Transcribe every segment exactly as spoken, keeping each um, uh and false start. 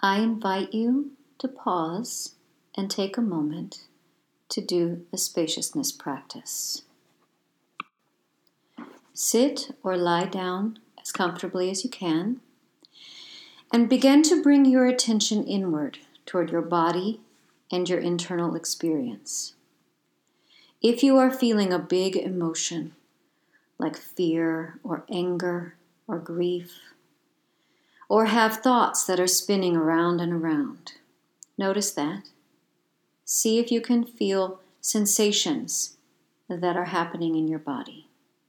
I invite you to pause and take a moment to do a spaciousness practice. Sit or lie down as comfortably as you can and begin to bring your attention inward toward your body and your internal experience. If you are feeling a big emotion, like fear or anger or grief, or have thoughts that are spinning around and around, notice that. See if you can feel sensations that are happening in your body.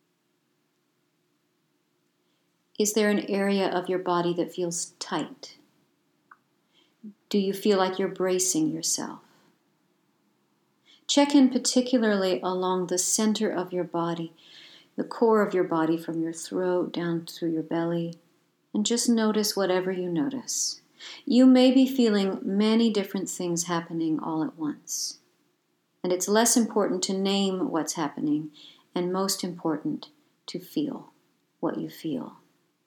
Is there an area of your body that feels tight? Do you feel like you're bracing yourself? Check in particularly along the center of your body, the core of your body from your throat down through your belly, and just notice whatever you notice. You may be feeling many different things happening all at once. And it's less important to name what's happening, and most important to feel what you feel.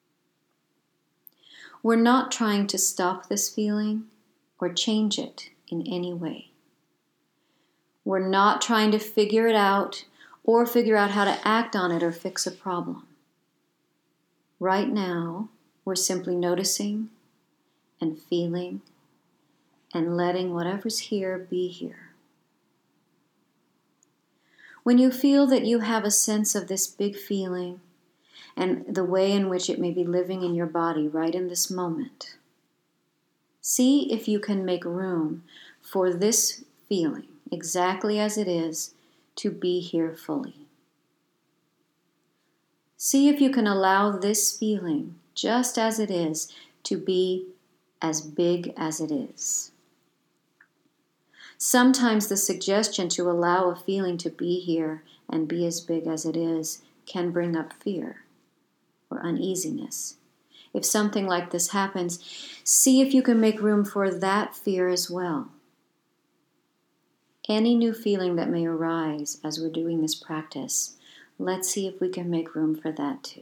We're not trying to stop this feeling or change it in any way. We're not trying to figure it out or figure out how to act on it or fix a problem. Right now, we're simply noticing and feeling and letting whatever's here be here. When you feel that you have a sense of this big feeling and the way in which it may be living in your body right in this moment, see if you can make room for this feeling, exactly as it is, to be here fully. See if you can allow this feeling, just as it is, to be as big as it is. Sometimes the suggestion to allow a feeling to be here and be as big as it is can bring up fear or uneasiness. If something like this happens, see if you can make room for that fear as well. Any new feeling that may arise as we're doing this practice, let's see if we can make room for that too.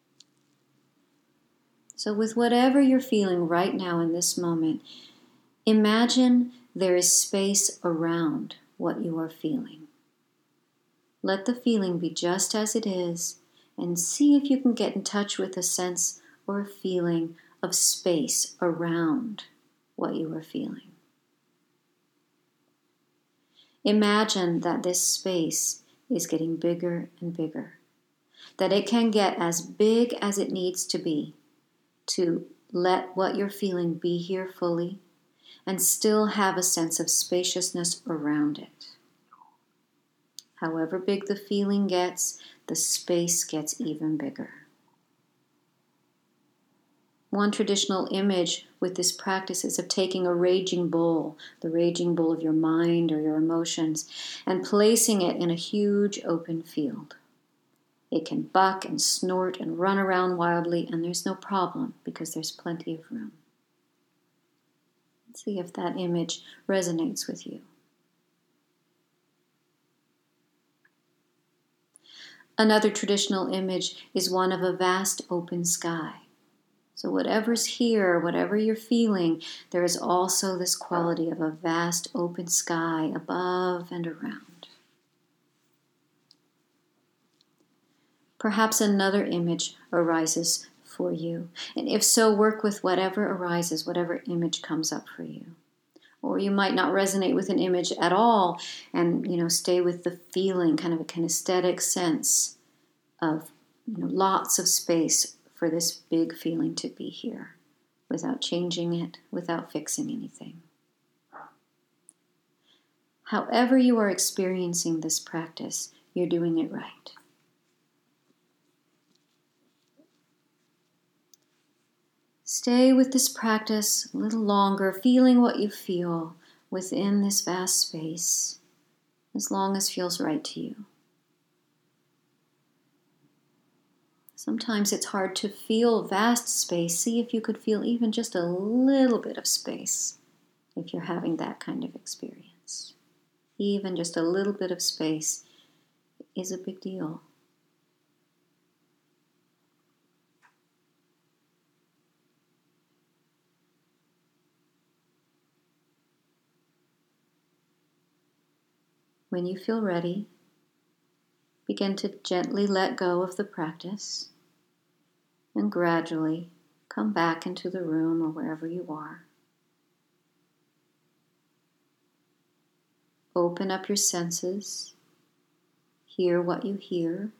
So with whatever you're feeling right now in this moment, imagine there is space around what you are feeling. Let the feeling be just as it is, and see if you can get in touch with a sense or a feeling of space around what you are feeling. Imagine that this space is getting bigger and bigger, that it can get as big as it needs to be to let what you're feeling be here fully and still have a sense of spaciousness around it. However big the feeling gets, the space gets even bigger. One traditional image with this practice is of taking a raging bull, the raging bull of your mind or your emotions, and placing it in a huge open field. It can buck and snort and run around wildly, and there's no problem because there's plenty of room. Let's see if that image resonates with you. Another traditional image is one of a vast open sky. So whatever's here, whatever you're feeling, there is also this quality of a vast open sky above and around. Perhaps another image arises for you. And if so, work with whatever arises, whatever image comes up for you. Or you might not resonate with an image at all and, you know, stay with the feeling, kind of a kinesthetic sense of, you know, lots of space for this big feeling to be here without changing it, without fixing anything. However you are experiencing this practice, you're doing it right. Stay with this practice a little longer, feeling what you feel within this vast space, as long as feels right to you. Sometimes it's hard to feel vast space. See if you could feel even just a little bit of space if you're having that kind of experience. Even just a little bit of space is a big deal. When you feel ready, begin to gently let go of the practice and gradually come back into the room or wherever you are. Open up your senses. Hear what you hear.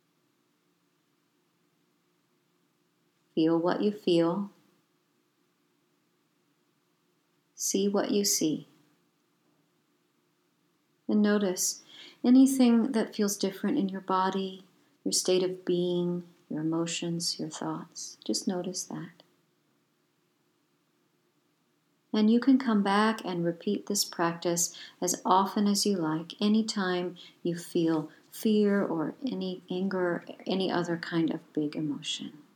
Feel what you feel. See what you see. And notice anything that feels different in your body, your state of being, your emotions, your thoughts. Just notice that. And you can come back and repeat this practice as often as you like, anytime you feel fear or any anger, or any other kind of big emotion.